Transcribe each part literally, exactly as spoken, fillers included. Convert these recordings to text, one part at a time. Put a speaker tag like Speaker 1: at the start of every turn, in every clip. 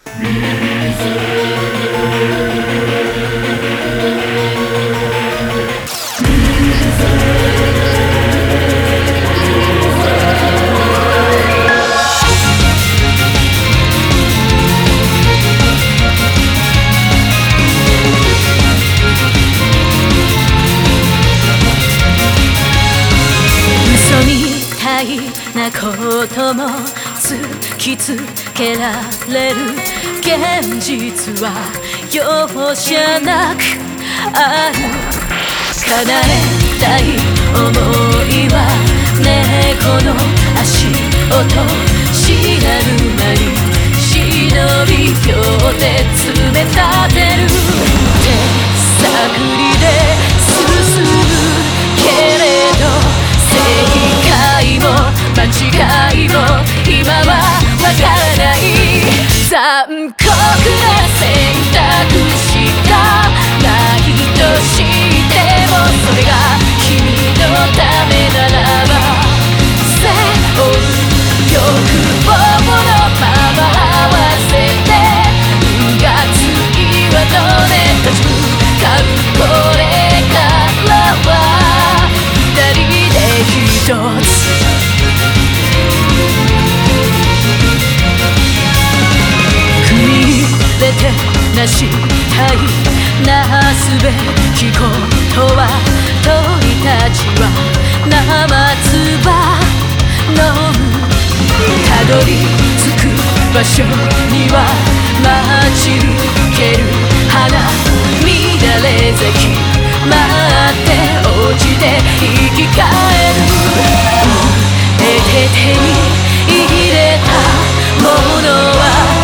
Speaker 1: なことも突きつけられる現実は容赦なくある。叶えたい想いは猫の足音知らぬ間に忍び寄って詰め立てる。手探りで進むけれど正解も間違いも今はわからない。残酷な選択しかないとしてもそれが君のためならば背負う欲望のまま合わせてうがついはどれ立ち向かう。これからは二人で一つ出てなしたいなすべきことは鳥たちは生唾飲む。たどり着く場所には待ち受ける花乱れ咲き待って落ちて生き返る。えて手に入れたものは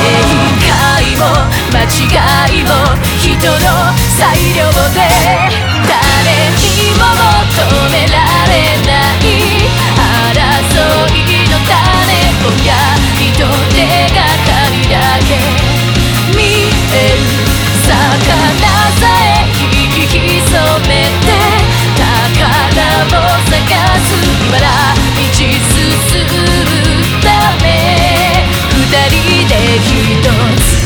Speaker 1: 間違いも人の裁量で誰にも求められない争いの種ぼや人手がかりだけ見える魚さえ引き潜めて宝を探す今だ道進むため二人で一つ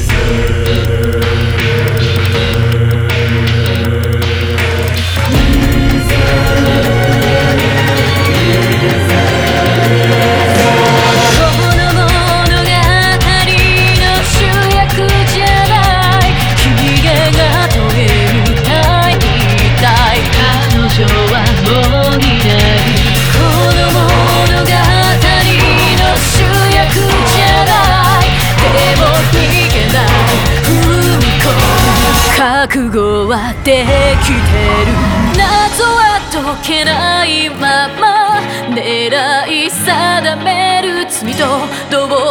Speaker 1: 覚悟はできてる。謎は解けないまま狙い定める罪と同